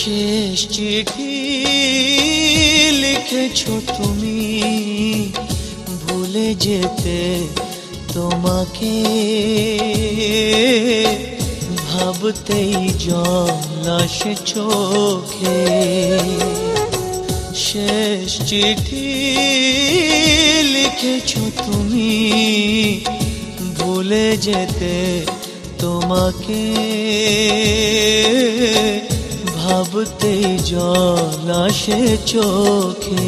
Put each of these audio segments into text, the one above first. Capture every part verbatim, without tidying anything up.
শেষ চিঠি লিখেছো তুমি, ভুলে যেতে তোমাকে ভাবতেই জল আসে চোখে। শেষ চিঠি লিখেছো তুমি, ভুলে যেতে তোমাকে ভাবতেই জল আসে চোখে।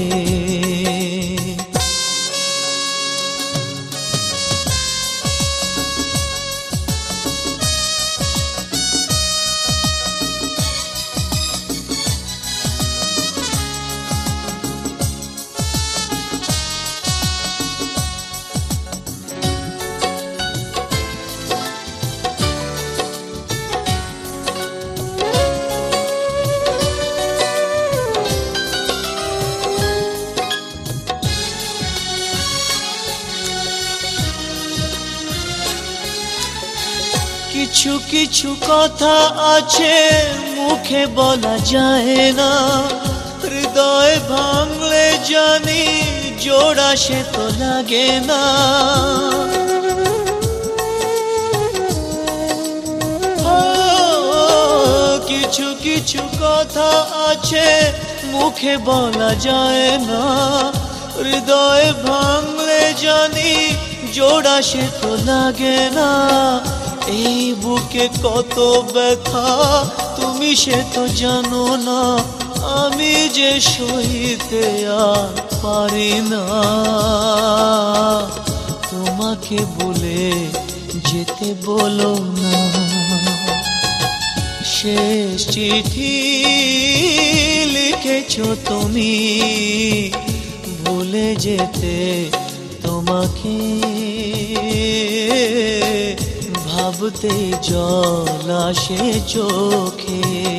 কিছু কিছু কথা আছে মুখে বলা যায় না, হৃদয় ভাঙলে জানি জোড়া সে তো লাগে না। কিছু কিছু কথা আছে মুখে বলা যায় না, হৃদয় ভাঙলে জানি জোড়া সে তো লাগে না। এই বুকে কত ব্যথা তুমি সে তো জানো না, আমি যে সইতে আর পারি না। তোমাকে বলে যেতে বলো না। শেষ চিঠি লিখেছো তুমি, ভুলে যেতে তোমাকে ভাবতে জল আসে চোখে।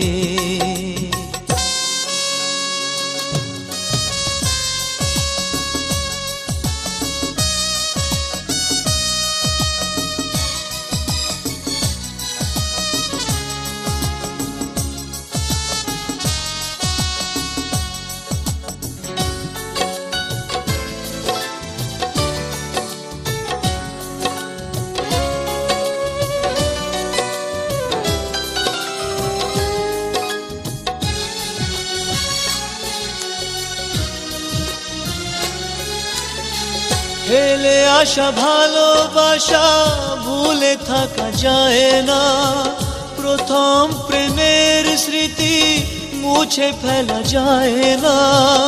ফেলে আসা ভালোবাসা ভুলে থাকা যায় না, প্রথম প্রেমের স্মৃতি মুছে ফেলা যায় না।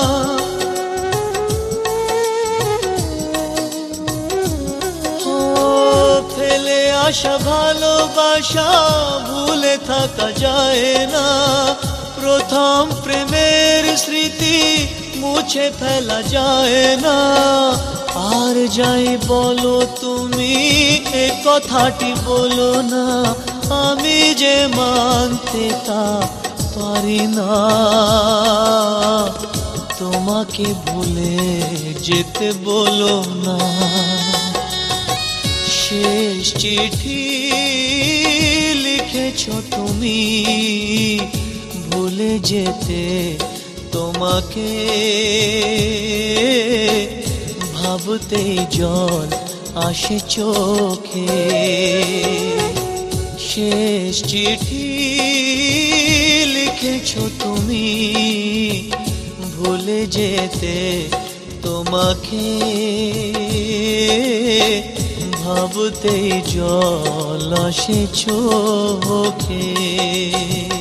ফেলে আসা ভালোবাসা ভুলে থাকা যায় না, প্রথম প্রেমের স্মৃতি মুছে ফেলা যায় না। আর যাই বলো তুমি এ কথাটি বলো না, আমি যে মানতে তা পারি না। তোমাকে ভুলে যেতে বলো না। শেষ চিঠি লিখেছো তুমি, ভুলে যেতে তোমাকে ভাবতে জল আসে চোখে। শেষ চিঠি লিখেছো তুমি, ভুলে যেতে তোমাকে ভাবতে জল আসে চোখে।